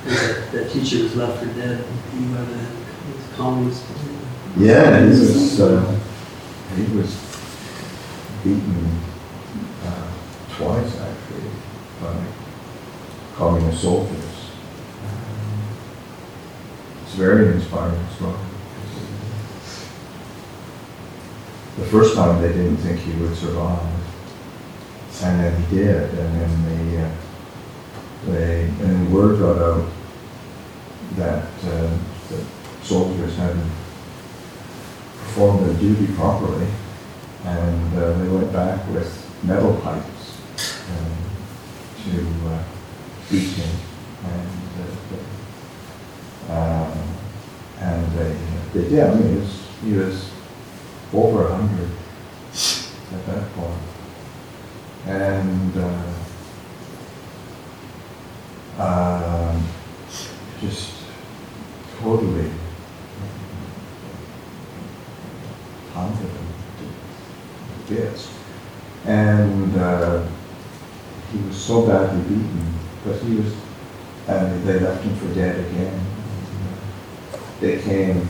That teacher was left for dead by the colonists. Yeah, he was beaten twice actually by communist soldiers. It's very inspiring story. The first time they didn't think he would survive, and then he did, and then word got out that the soldiers hadn't performed their duty properly, and they went back with metal pipes to beat him, and they did. I mean, he was over 100 at that point, and just totally pounded him to bits. And he was so badly beaten, but and they left him for dead again. They came,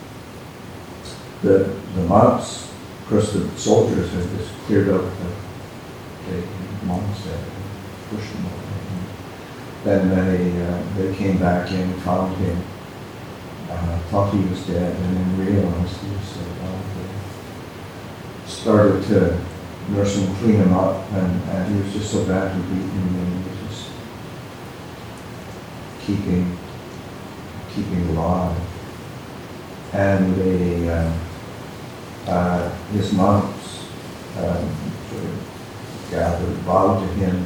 the monks, of course the soldiers had just cleared out the monastery, pushed him away. Then they came back in, found him, thought he was dead, and then realized he was alive. They started to nurse him, clean him up, and he was just so badly beaten, and he was just keeping alive. And his monks sort of gathered, bowed to him,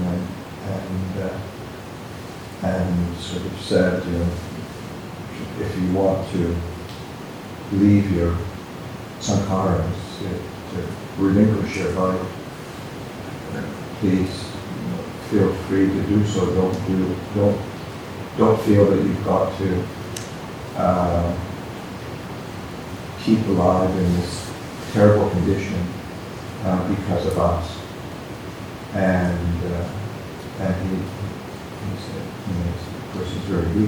and sort of said, you know, if you want to leave your sankharas, to relinquish your life, please feel free to do so. Don't feel that you've got to keep alive in this terrible condition because of us. And he said, you know, of course he's very weak.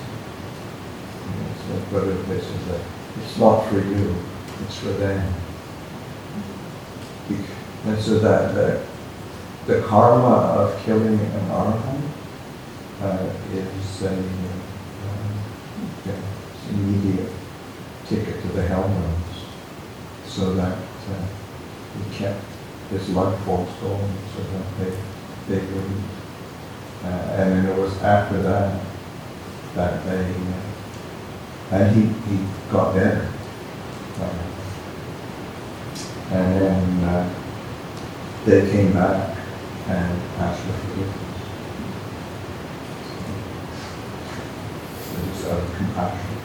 But this is that it's not for you, it's for them. And so that the karma of killing an arahant is an immediate ticket to the Hellmouths, so that he kept his life force going, so that they wouldn't. And then it was after that they. And he got better. And then they came back and asked for forgiveness. It was out of compassion.